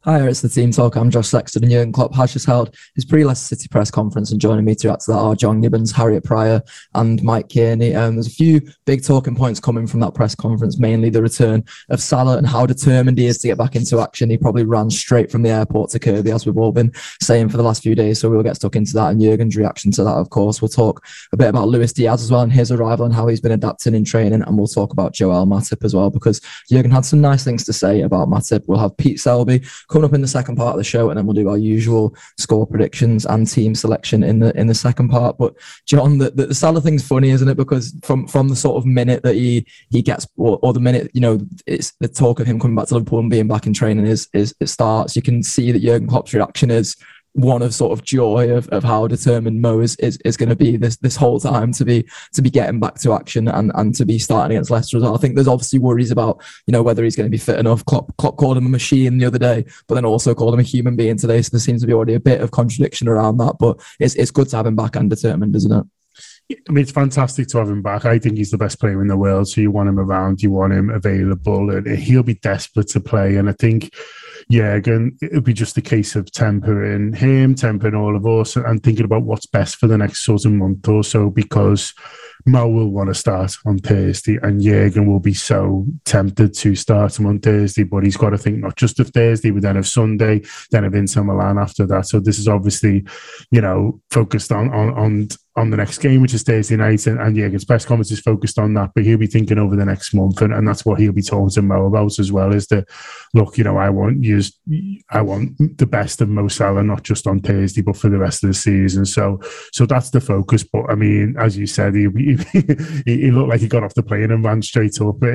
Hi, it's the Team Talk. I'm Josh Sexton, and Jurgen Klopp has just held his pre-Leicester City press conference, and joining me to react to that are John Gibbons, Harriet Pryor, and Mike Kearney. There's a few big talking points coming from that press conference, mainly the return of Salah and how determined he is to get back into action. He probably ran straight from the airport to Kirkby, as we've all been saying for the last few days, so we'll get stuck into that, and Jurgen's reaction to that, of course. We'll talk a bit about Luis Diaz as well and his arrival and how he's been adapting in training, and we'll talk about Joel Matip as well, because Jurgen had some nice things to say about Matip. We'll have Pete Selby coming up in the second part of the show, and then we'll do our usual score predictions and team selection in the second part. But John, the Salah thing's funny, isn't it? Because from the sort of minute that he gets, or the minute, it's the talk of him coming back to Liverpool and being back in training is it starts, you can see that Jurgen Klopp's reaction is one of sort of joy of how determined Mo is going to be this whole time to be getting back to action and to be starting against Leicester as well. I think there's obviously worries about whether he's going to be fit enough. Klopp called him a machine the other day, but then also called him a human being today. So there seems to be already a bit of contradiction around that. But it's good to have him back and determined, isn't it? I mean, it's fantastic to have him back. I think he's the best player in the world. So you want him around, you want him available, and he'll be desperate to play. And I think, again, it'll be just a case of tempering him, tempering all of us, and thinking about what's best for the next sort of month or so, because Mo will want to start on Thursday, and Jurgen will be so tempted to start him on Thursday, but he's got to think not just of Thursday, but then of Sunday, then of Inter Milan after that. So this is obviously, focused on the next game, which is Thursday night, and Jurgen's press conference is focused on that, but he'll be thinking over the next month, and that's what he'll be talking to Mo about as well, is that, look, I want the best of Mo Salah, not just on Thursday, but for the rest of the season. So that's the focus. But I mean, as you said, he looked like he got off the plane and ran straight up. When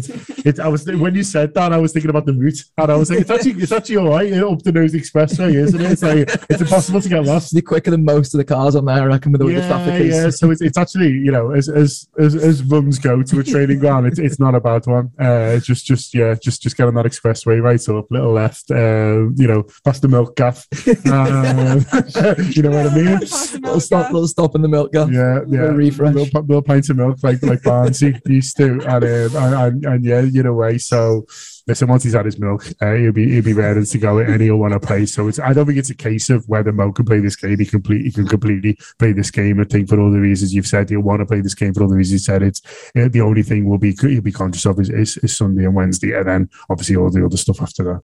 you said that, I was thinking about the route, and I was like, it's actually all right up the Nose Expressway, isn't it? It's like, it's impossible to get lost. They're quicker than most of the cars on there, I reckon, with the traffic. Yeah. So it's actually, as runs go to a training ground, it's not a bad one. Just get on that expressway, right up, little left, past the milk gaff. You know what I mean? Little stop in the milk gaff. Yeah. Refresh. Little pint of milk, like Barnsley used to, and away. So listen, once he's had his milk, he'll be ready to go, and he'll want to play. So I don't think it's a case of whether Mo can play this game. He can completely play this game. I think for all the reasons you've said, he'll want to play this game for all the reasons you said. It's the only thing he'll be conscious of is Sunday and Wednesday, and then obviously all the other stuff after that.